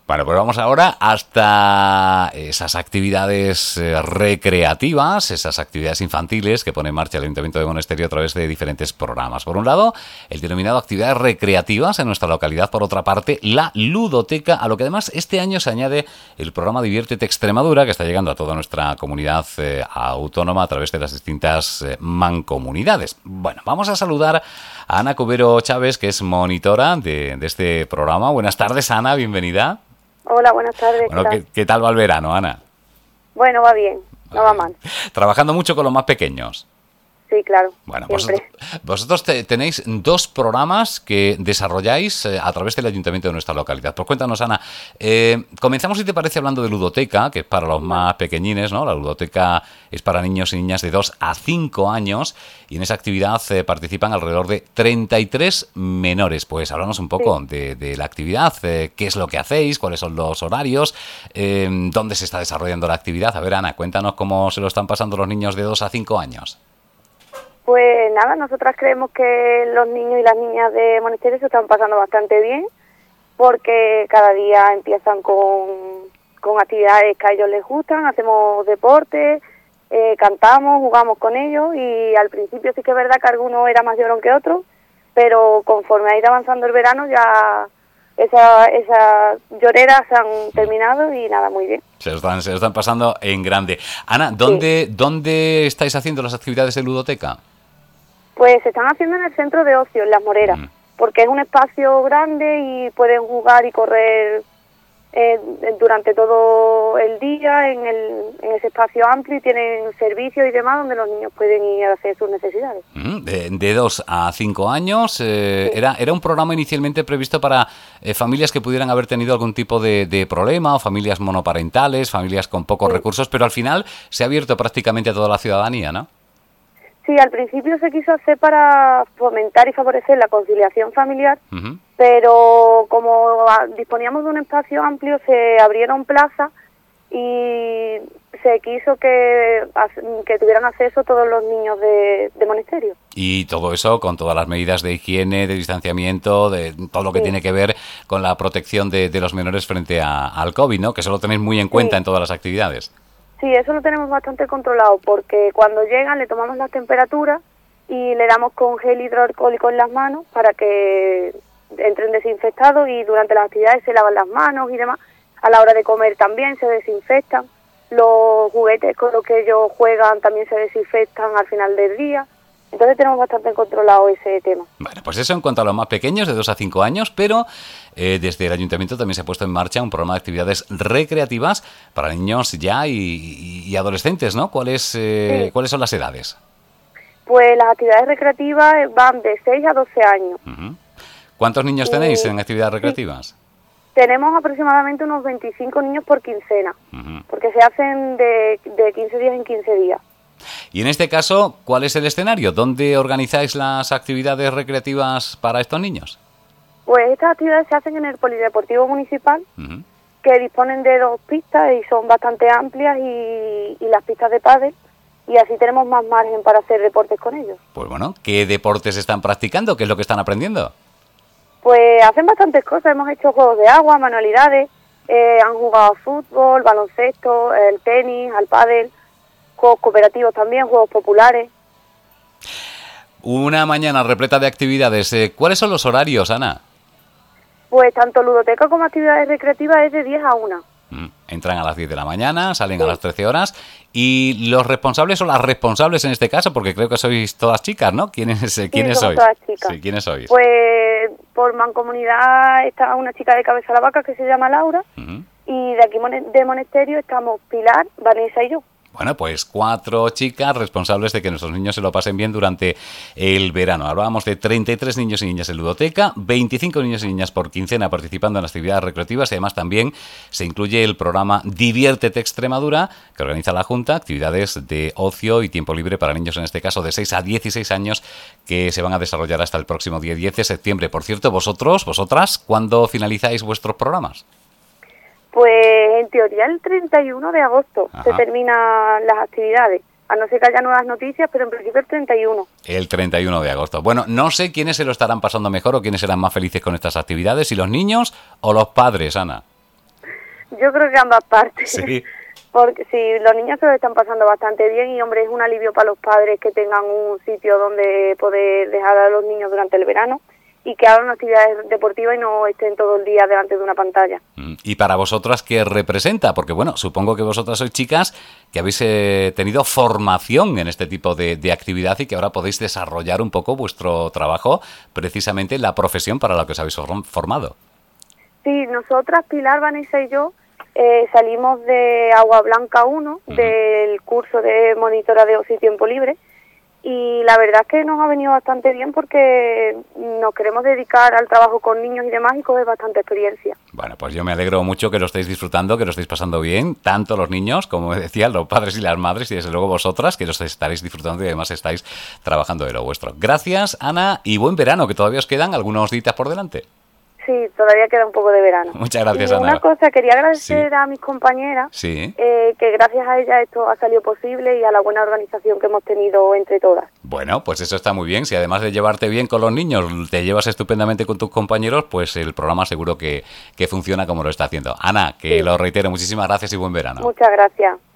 Bueno, pues vamos ahora hasta esas actividades recreativas, esas actividades infantiles que pone en marcha el Ayuntamiento de Monesterio a través de diferentes programas. Por un lado, el denominado actividades recreativas en nuestra localidad. Por otra parte, la ludoteca, a lo que además este año se añade el programa Diviértete Extremadura, que está llegando a toda nuestra comunidad autónoma a través de las distintas mancomunidades. Bueno, vamos a saludar a Ana Cubero Chávez, que es monitora de este programa. Buenas tardes, Ana, bienvenida. Hola, buenas tardes. Bueno, ¿qué tal va el verano, Ana? Bueno, va bien, no va mal. ¿Trabajando mucho con los más pequeños? Sí, claro. Bueno, vosotros tenéis dos programas que desarrolláis a través del Ayuntamiento de nuestra localidad. Pues cuéntanos, Ana, comenzamos, si te parece, hablando de ludoteca, que es para los más pequeñines, ¿no? La ludoteca es para niños y niñas de 2 a 5 años y en esa actividad participan alrededor de 33 menores. Pues háblanos un poco de la actividad, qué es lo que hacéis, cuáles son los horarios, dónde se está desarrollando la actividad. A ver, Ana, cuéntanos cómo se lo están pasando los niños de 2 a 5 años. Pues nada, nosotras creemos que los niños y las niñas de Monesterio se están pasando bastante bien porque cada día empiezan con actividades que a ellos les gustan, hacemos deporte, cantamos, jugamos con ellos y al principio sí que es verdad que algunos era más llorón que otros, pero conforme ha ido avanzando el verano ya esas lloreras se han terminado y nada, muy bien. Se lo están pasando en grande. Ana, ¿dónde estáis haciendo las actividades de ludoteca? Pues se están haciendo en el centro de ocio, en Las Moreras, porque es un espacio grande y pueden jugar y correr durante todo el día en ese espacio amplio y tienen servicios y demás donde los niños pueden ir a hacer sus necesidades. De 2 a 5 años, sí. Era un programa inicialmente previsto para familias que pudieran haber tenido algún tipo de problema, o familias monoparentales, familias con pocos recursos, pero al final se ha abierto prácticamente a toda la ciudadanía, ¿no? Sí, al principio se quiso hacer para fomentar y favorecer la conciliación familiar, pero como disponíamos de un espacio amplio, se abrieron plazas y se quiso que tuvieran acceso todos los niños de Monesterio. Y todo eso con todas las medidas de higiene, de distanciamiento, de todo lo que tiene que ver con la protección de los menores frente al COVID, ¿no? Que eso lo tenéis muy en cuenta en todas las actividades. Sí, eso lo tenemos bastante controlado porque cuando llegan le tomamos las temperaturas y le damos con gel hidroalcohólico en las manos para que entren desinfectados y durante las actividades se lavan las manos y demás. A la hora de comer también se desinfectan. Los juguetes con los que ellos juegan también se desinfectan al final del día. Entonces tenemos bastante controlado ese tema. Bueno, pues eso en cuanto a los más pequeños, de 2 a 5 años, pero desde el Ayuntamiento también se ha puesto en marcha un programa de actividades recreativas para niños ya y adolescentes, ¿no? ¿Cuáles son las edades? Pues las actividades recreativas van de 6 a 12 años. ¿Cuántos niños tenéis en actividades recreativas? Tenemos aproximadamente unos 25 niños por quincena, porque se hacen de 15 días en 15 días. Y en este caso, ¿cuál es el escenario? ¿Dónde organizáis las actividades recreativas para estos niños? Pues estas actividades se hacen en el Polideportivo Municipal, que disponen de 2 pistas y son bastante amplias y las pistas de pádel, y así tenemos más margen para hacer deportes con ellos. Pues bueno, ¿qué deportes están practicando? ¿Qué es lo que están aprendiendo? Pues hacen bastantes cosas, hemos hecho juegos de agua, manualidades, han jugado fútbol, baloncesto, el tenis, al pádel, juegos cooperativos también, juegos populares. Una mañana repleta de actividades. ¿Cuáles son los horarios, Ana? Pues tanto ludoteca como actividades recreativas es de 10 a 1. Entran a las 10 de la mañana, salen a las 13 horas. ¿Y los responsables o las responsables en este caso? Porque creo que sois todas chicas, ¿no? ¿Quiénes sois? Todas chicas. Sí, ¿quiénes sois? Pues por mancomunidad está una chica de Cabeza a la Vaca que se llama Laura. Y de aquí de Monesterio estamos Pilar, Vanessa y yo. Bueno, pues 4 chicas responsables de que nuestros niños se lo pasen bien durante el verano. Hablábamos de 33 niños y niñas en ludoteca, 25 niños y niñas por quincena participando en las actividades recreativas y además también se incluye el programa Diviértete Extremadura, que organiza la Junta, actividades de ocio y tiempo libre para niños, en este caso de 6 a 16 años, que se van a desarrollar hasta el próximo día 10 de septiembre. Por cierto, vosotras, ¿cuándo finalizáis vuestros programas? Pues en teoría el 31 de agosto se terminan las actividades, a no ser que haya nuevas noticias, pero en principio el 31. El 31 de agosto. Bueno, no sé quiénes se lo estarán pasando mejor o quiénes serán más felices con estas actividades, si los niños o los padres, Ana. Yo creo que ambas partes. Sí. Porque sí, los niños se lo están pasando bastante bien y, hombre, es un alivio para los padres que tengan un sitio donde poder dejar a los niños durante el verano y que hagan actividades deportivas y no estén todo el día delante de una pantalla. ¿Y para vosotras qué representa? Porque, bueno, supongo que vosotras sois chicas que habéis tenido formación en este tipo de actividad y que ahora podéis desarrollar un poco vuestro trabajo precisamente en la profesión para la que os habéis formado. Sí, nosotras, Pilar, Vanessa y yo, salimos de Agua Blanca 1, del curso de monitoradeo y tiempo libre, y la verdad es que nos ha venido bastante bien porque nos queremos dedicar al trabajo con niños y demás y coger bastante experiencia. Bueno, pues yo me alegro mucho que lo estéis disfrutando, que lo estéis pasando bien, tanto los niños, como decía, los padres y las madres, y desde luego vosotras, que los estaréis disfrutando y además estáis trabajando de lo vuestro. Gracias, Ana, y buen verano, que todavía os quedan algunos días por delante. Sí, todavía queda un poco de verano. Muchas gracias, y Ana. Una cosa, quería agradecer a mis compañeras, que gracias a ellas esto ha salido posible y a la buena organización que hemos tenido entre todas. Bueno, pues eso está muy bien. Si además de llevarte bien con los niños, te llevas estupendamente con tus compañeros, pues el programa seguro que funciona como lo está haciendo. Ana, que lo reitero, muchísimas gracias y buen verano. Muchas gracias.